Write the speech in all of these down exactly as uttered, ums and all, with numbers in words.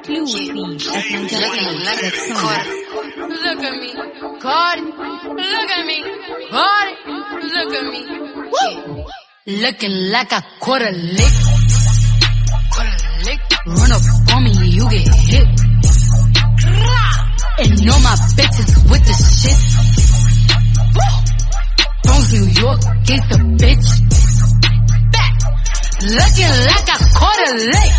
exclusive at ninja phoenix dot com. Look at me, Cardi. Look at me, Cardi. Look at me. Woo! Looking like I caught a lick. Caught a lick. Run up on me, you get hit. And all my bitches with the shit. Bronx, New York, is the bitch. Back. Looking like I caught a lick.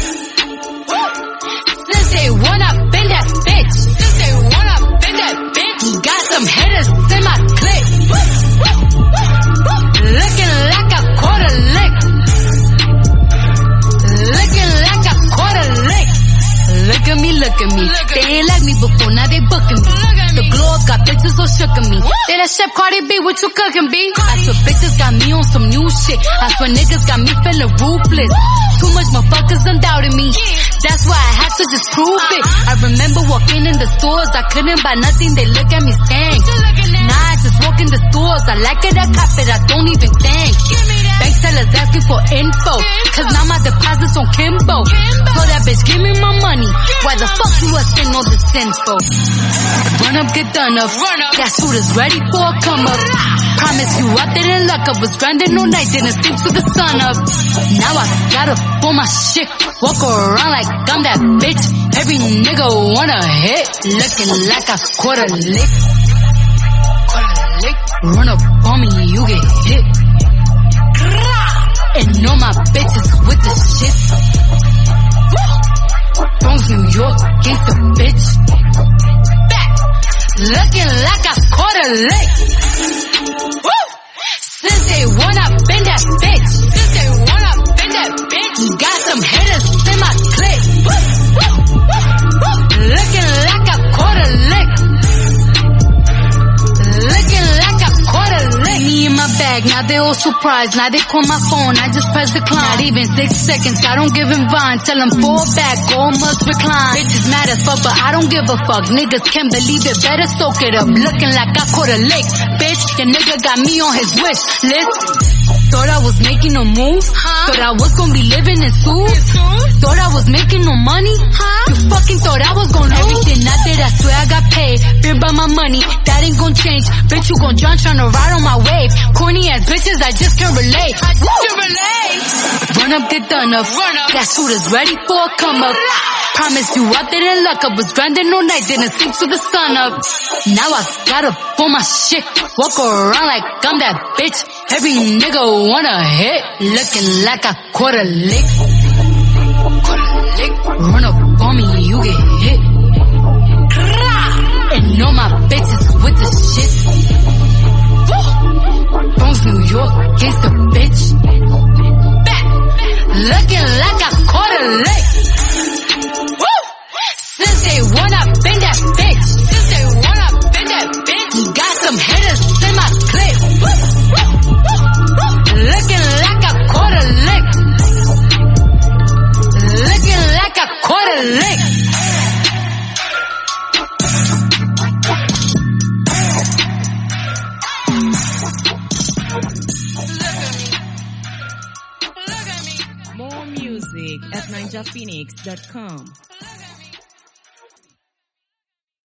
Since day one, I've been that bitch. Since day one, I've been that bitch. Got some hitters in my clip. Looking like I caught a lick. Looking like I caught a lick. Look at me, look at me. Look they ain't like me before, now they booking me. The glow up got bitches so shook at me. They that chef Cardi B, what you cooking, B? I swear bitches got me on some new shit. I swear niggas got me feeling ruthless. Too much motherfuckers done doubted me. That's why I had to just prove it. I remember walking in the stores, I couldn't buy nothing, they look at me stank. Nah, I just walk in the stores, I like it, I cop it, I don't even think. Bank tellers asking for info, cause now my deposits on Kimbo. So that bitch, give me my money. Why the fuck you asking all this info? Run up, get done up. That suit is ready for a come up. Promise you I didn't luck up. Was grinding all night, didn't sleep till the sun up. Now I gotta pull my shit. Walk around like I'm that bitch. Every nigga wanna hit. Looking like I caught a lick. Caught a lick. Run up on me, you get hit. And all my bitches with the shit. Bronx, New York, is the bitch. Back. Looking like I caught a lick. Woo! Since day one, I've been that bitch. Since day one, I've been that bitch. Got some hitters in my clip. Woo! Woo! Woo! Looking like I caught a lick. Looking like I caught a lick. Me in my bag, now they all surprised. Now they call my phone, I just press decline. Not even six seconds, I don't give him vine. Tell him fall back, all must recline. Bitches mad as fuck, but I don't give a fuck. Niggas can't believe it, better soak it up. Looking like I caught a lick. Bitch, your nigga got me on his wish list. Thought I was making no moves, huh? Thought I was gonna be living in suits. Thought I was making no money, huh? You fucking thought I was gonna lose. Everything I did, I swear I got paid. Been by my money, that ain't gonna change. Bitch, you gon' drown tryna ride on my wave. Corny ass bitches, I just can't relate. I just can't relate. Run up, get done up. Run up. That suit is ready for a come up. Promise you I didn't luck up. Was grinding all night, didn't sleep till the sun up. Now I gotta pull my shit. Walk around like I'm that bitch. Every nigga wanna hit. Looking like I caught a lick. Caught a lick. Run up on me, you get hit. And all my bitches with the shit. Bronx, New York, is the bitch. Back. Looking like I caught a lick. Woo! Since day one, I've been that bitch. Since day one, I've been that bitch. Got some hitters in my clip. Woo! Woo! Woo! Woo! Looking like I caught a lick. Looking like I caught a lick. More music at ninja phoenix dot com.